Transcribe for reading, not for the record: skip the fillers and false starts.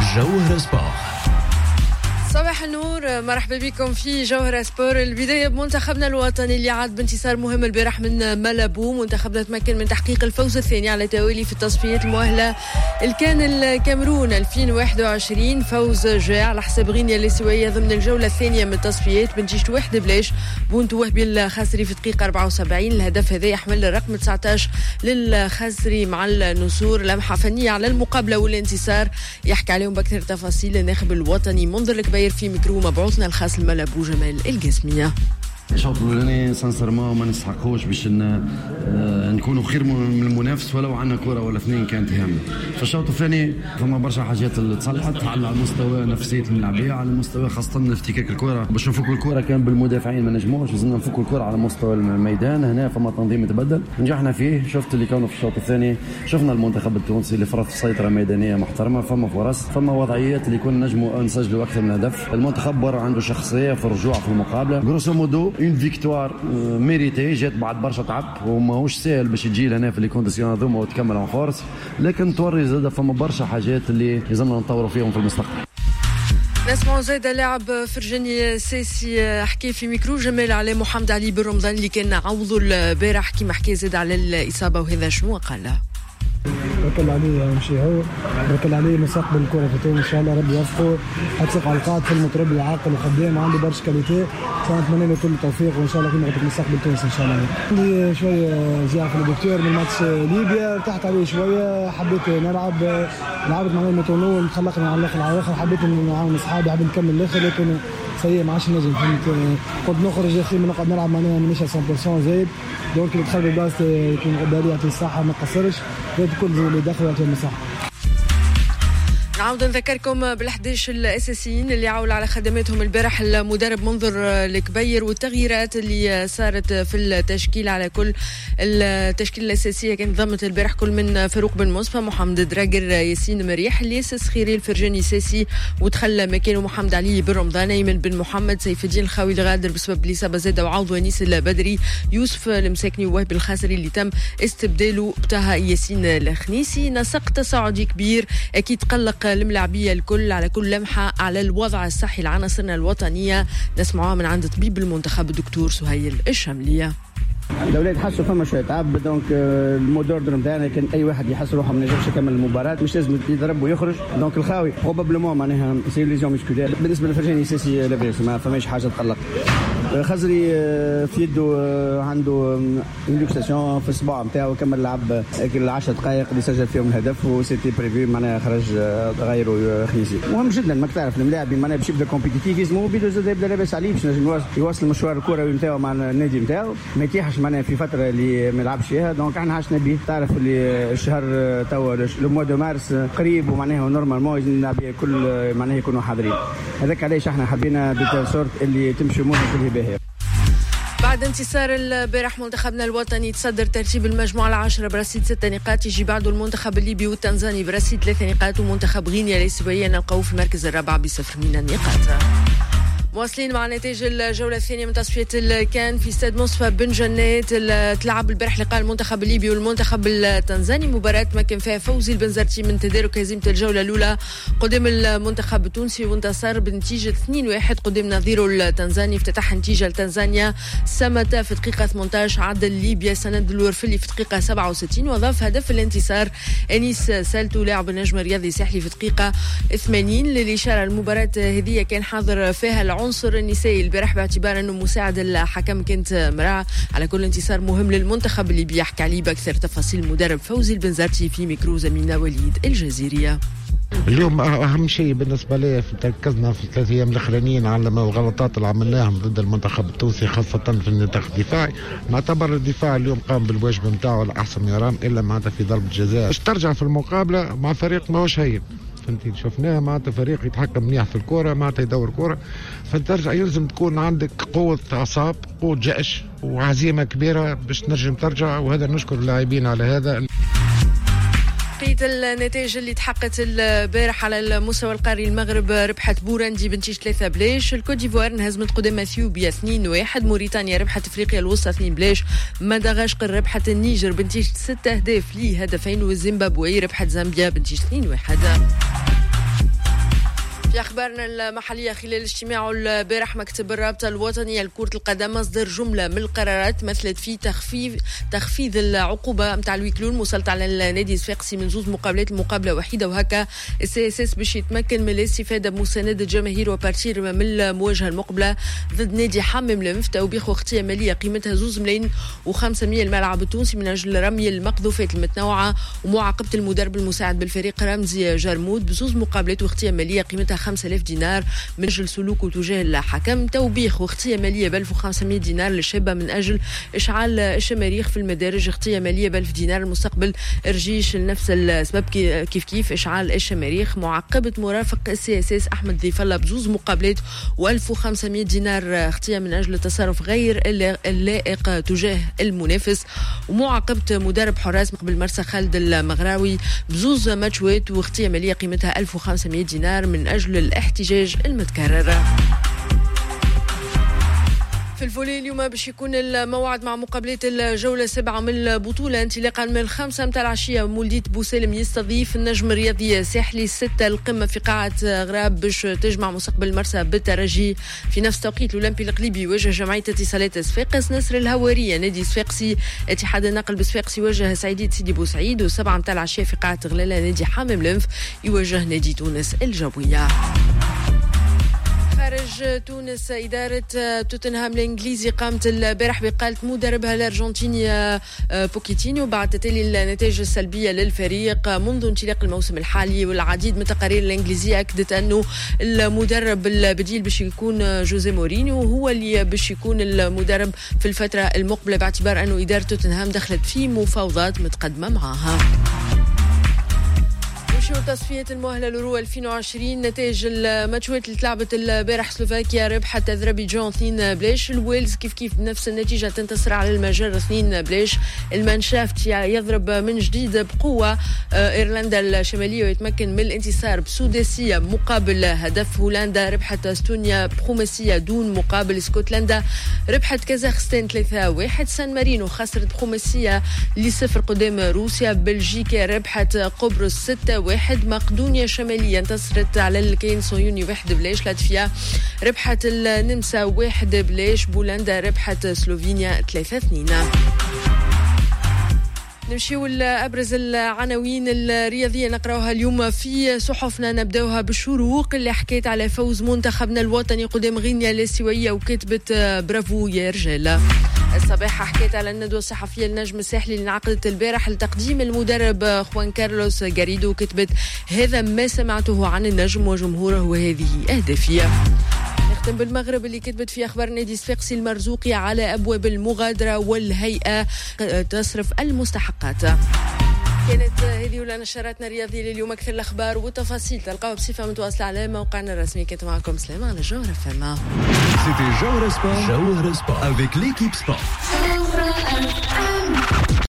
جوهرة سبور. صباح النور، مرحبا بكم في جوهرة سبور. البداية بمنتخبنا الوطني اللي عاد بانتصار مهم البارح من مالابو. منتخبنا تمكن من تحقيق الفوز الثاني على توالي في التصفيات المؤهلة الكان الكاميرون 2021. فوز جاء على حساب غينيا الاسيوية ضمن الجولة الثانية من التصفيات بنتيجة 1-0. بونتو وهبي الخاسري في دقيقة 74. الهدف هذا يحمل الرقم 19 للخاسري مع النسور. لمحة فنية على المقابلة والانتصار يحكي عليهم بأكثر تفاصيل الناخب الوطني منذر الكبير في ميكرو مبعوثنا الخاص الملابو جمال القاسمية. الشوط الاولاني سانسيرمون ما نستحقوش باش نكونوا خير من المنافس ولو عندنا كره ولا اثنين كانت هامه. في الشوط الثاني فما برشا حاجات اللي تصلحت على المستوى نفسيه الملاعبيه، على المستوى خاصه افتكاك الكره. باش نفكوا الكره كان بالمدافعين ما نجموش، لازمنا نفكوا الكره على مستوى الميدان. هنا فما تنظيم تبدل نجحنا فيه. شفت اللي كانوا في الشوط الثاني، شفنا المنتخب التونسي اللي فرض سيطره ميدانيه محترمه. فما فرص، فما وضعيات اللي كنا نجموا نسجلوا اكثر من هدف. المنتخب برا عنده شخصيه في الرجوع في المقابله. غروسو مودو اون فيكتوار ميريتي، جات بعد برشا تعب وماهوش سهل باش تجي لهنا في لي كونديسيون هذوما وتكمل اون فورس، لكن توري زاد فما برشا حاجات اللي لازمنا نطوروا فيهم في المستقبل. نسمعوا زيد اللاعب فرجاني ساسي حكي في ميكرو جمال على محمد علي بن رمضان اللي كان عوضوا البارح كيما حكي زيد على الإصابة، وهذا شنو قال له؟ ركل عليه مشي هو ركل عليه مستقبل الكرة في تونس ان شاء الله ربي يوفقه. حتى على القاعد في المتربي وعاقل وخدام عنده برشا كاليتي، فنتمنى له كل التوفيق وان شاء الله كيما قلت لك مستقبل تونس ان شاء الله. عندي شويه جاء في الدكتور من ماتش ليبيا، ارتحت عليه شويه، حبيت نلعب لعبت معنا المتونو متخلقني على الاخر حبيت نعاون اصحابي، حبيت نكمل الاخر لكن سيء ما عادش نجم. كنت نخرج يا اخي من نقعد نلعب معناها مش 100% زايد، دونك اللي دخل بلاصتي يكون قدامي يعطي الصحه ما تقصرش، كل اللي دخل يعطي الصحه. نعاود نذكركم بال11 الاساسيين اللي عاول على خدماتهم البارح المدرب منذر الكبير، والتغييرات اللي صارت في التشكيل. على كل التشكيله الاساسيه كانت ضمت البارح كل من فاروق بن مصطفى، محمد دراجر، ياسين مريح، الياس خيري، فرجاني ساسي، ودخل مكانه محمد علي بن رمضان، ايمن بن محمد، سيف الدين الخاوي الغادر بسبب الاصابه زاده، وعوض ونيس البدري، يوسف المساكني، ووهبي الخاسري اللي تم استبداله بتاها ياسين الخنيسي. نسق تصاعدي كبير اكيد قلق الملاعبية الكل على كل لمحة على الوضع الصحي لعناصرنا الوطنية. نسمعوها من عند طبيب المنتخب الدكتور سهيل الشاملية. الاولاد حسوا فما شويه تعب، دونك المودور نتاعنا كان اي واحد يحس روحه ما نجمش يكمل المباراه، مش لازم يضرب ويخرج. دونك الخاوي بروبابلومون معناها سي ليزيون ميسكولير. بالنسبه لفرجاني ساسي لاباس ما فماش حاجه تقلق. خزري في يده عنده لوكساسيون في الصباع نتاعو، كمل لعب 10 دقائق اللي سجل فيهم الهدف وسيتي بريفي معناها خرج غيره خنيسي. مهم جدا ماك تعرف الملاعب معناها باش يبدا كومبيتيتيف يلزمو بيدو زاد يبدا لاباس عليه باش نجم يواصل المشوار الكروي نتاعو مع النادي نتاعو، ما يتيحش معناها في فتره اللي ما يلعبش فيها. دونك احنا عشنا به تعرف اللي الشهر توا لو موا دو مارس قريب ومعناها نورمالمون اللاعبين كل معناها يكونوا حاضرين. هذاك علاش احنا حبينا بتال سورت اللي تمشي امورنا كلها باهيه. بعد انتصار البارح منتخبنا الوطني تصدر ترتيب المجموعة العاشرة برصيد 6 نقاط، يجي بعده المنتخب الليبي والتنزاني برصيد 3 نقاط، ومنتخب غينيا الاسيوية نلقاوه في المركز الرابع ب0 من النقاط. مواصلين مع نتائج الجولة الثانية من تصفية الكان في استاد مصطفى بن جنات. تلعب البارح لقاء المنتخب الليبي والمنتخب التنزاني، مباراة تمكن فيها فوزي البنزرتي من تدارك هزيمة الجولة الأولى قدام المنتخب التونسي، وانتصر بنتيجة 2-1 قدام نظيره التنزاني. افتتح نتيجة لتنزانيا سمتا في دقيقة 18، عدل ليبيا سند الورفلي في دقيقة 67، وضاف هدف الانتصار أنيس سالتو لاعب النجم الرياضي ساحلي في دقيقة 80. للإشارة المباراة هذه كان حاضر فيها العنصر النسائي البارح باعتبار انه مساعد الحكم كانت امراه. على كل انتصار مهم للمنتخب اللي بيحكي عليه باكثر تفاصيل المدرب فوزي البنزرتي في ميكرو زميلنا وليد الجزيرية. اليوم اهم شيء بالنسبه لي تركزنا في 3 ايام الاخرانيين على الغلطات اللي عملناها ضد المنتخب التونسي، خاصه في النطاق الدفاعي. نعتبر الدفاع اليوم قام بالواجب نتاعو على احسن يرام، الا معناتها في ضربه جزاء باش ترجع في المقابله مع فريق ماهوش هين. فهمتي شفناها معناتها فريق يتحكم منيح في الكره، معناتها يدور كره، فترجع يلزم تكون عندك قوه اعصاب، قوه جأش وعزيمه كبيره باش تنجم ترجع، وهذا نشكر اللاعبين على هذا. بقية النتائج اللي تحققت البارح على المستوى القاري، المغرب ربحت بوراندي بنتيجة 3-0، الكوت ديفوار انهزمت قدام اثيوبيا 2-1، موريتانيا ربحت افريقيا الوسطى 2-0، مدغشقر ربحت النيجر بنتيجة 6 أهداف لهدفين، والزيمبابوي ربحت زامبيا بنتيجة 2-1. في أخبارنا المحلية، خلال اجتماعه البارح مكتب الرابطة الوطنية لكرة القدم أصدر جملة من القرارات مثلت في تخفيض العقوبة متاع الويكلون مسلط على النادي الصفاقسي من 2 مقابلات المقابلة وحيدة، وهكا السي باش يتمكن من الاستفادة بمساندة الجماهير وبارتير من المواجهة المقبلة ضد نادي حمام لمف، توبيخ واختيار مالية قيمتها 2 ملايين و500 الملعب التونسي من أجل رمي المقذوفات المتنوعة، ومعاقبة المدرب المساعد بالفريق رمزي جرمود ب2 مقابلات واختيار مالية قيمتها 5000 دينار من أجل سلوكه تجاه الحكم، توبيخ واختيار مالية ب 1500 دينار للشابة من أجل إشعال الشماريخ في المدارج، اختيار مالية ب1000 دينار المستقبل رجيش لنفس السبب كيف إشعال الشماريخ، معاقبة مرافق السي أحمد ضيف الله ب2 مقابلات و1500 دينار اختيار من أجل التصرف غير اللائق تجاه المنافس، ومعاقبة مدرب حراس مقبل مرسى خالد المغراوي ب2 ماتشوات واختيار مالية قيمتها 1500 دينار من أجل الاحتجاج المتكرر. في الفولي اليوم باش يكون الموعد مع مقابلات الجولة 7 من البطولة، انطلاقا من 5 متاع العشية مولدية بوسالم يستضيف النجم الرياضي الساحلي 6 القمة في قاعة غراب باش تجمع مستقبل مرسى بالترجي. في نفس التوقيت الأولمبي القليبي يواجه جمعية اتصالات صفاقس، نصر الهوارية نادي صفاقسي، اتحاد النقل بصفاقس يواجه سعيدية سيدي بوسعيد، و7 متاع العشية في قاعة غلالة نادي حمام لنف يواجه نادي تونس الجوية. خارج تونس، إدارة توتنهام الإنجليزي قامت البارح بإقالة مدربها الأرجنتيني بوكيتينيو بعد تتالي النتائج السلبية للفريق منذ انطلاق الموسم الحالي، والعديد من التقارير الإنجليزية أكدت أنه المدرب البديل باش يكون جوزيه مورينيو، هو اللي باش يكون المدرب في الفترة المقبلة باعتبار أنه إدارة توتنهام دخلت في مفاوضات متقدمة معها. تصفية المؤهلة لورو 2020، نتائج الماتشات اللي تلعبت البارح: سلوفاكيا ربحت أذربيجان 2-0، الويلز كيف بنفس النتيجة تنتصر على المجر 2-0، المانشافت يضرب من جديد بقوة إيرلندا الشمالية ويتمكن من الانتصار بسوداسية مقابل هدف، هولندا ربحت استونيا بخماسية دون مقابل، اسكتلندا ربحت كازاخستان 3-1، سان مارينو خسرت بخماسية ل0 قدام روسيا، بلجيكا ربحت قبرص 6-1، مقدونيا الشمالية انتصرت على الكين صهيوني 1-0، لاتفيا ربحت النمسا 1-0، بولندا ربحت سلوفينيا 3-2. نمشيو لأبرز العناوين الرياضية نقراوها اليوم في صحفنا. نبداوها بالشروق اللي حكيت على فوز منتخبنا الوطني قدام غينيا الاستوائية وكتبت برافو يا رجال. الصباح حكيت على الندوة الصحفية النجم الساحلي اللي انعقدت البارح لتقديم المدرب خوان كارلوس غاريدو، كتبت هذا ما سمعته عن النجم وجمهوره وهذه أهدافية. نختم بالمغرب اللي كتبت في أخبار نادي صفاقسي المرزوقي على أبواب المغادرة والهيئة تصرف المستحقات. كانت هذه ولا نشراتنا الرياضية لليوم. أكثر الأخبار والتفاصيل تلقاوها بصفة متواصلة على موقعنا الرسمي. كنت معكم سلامة على جوهر فما. C'était Jawhara Sport avec l'équipe sport.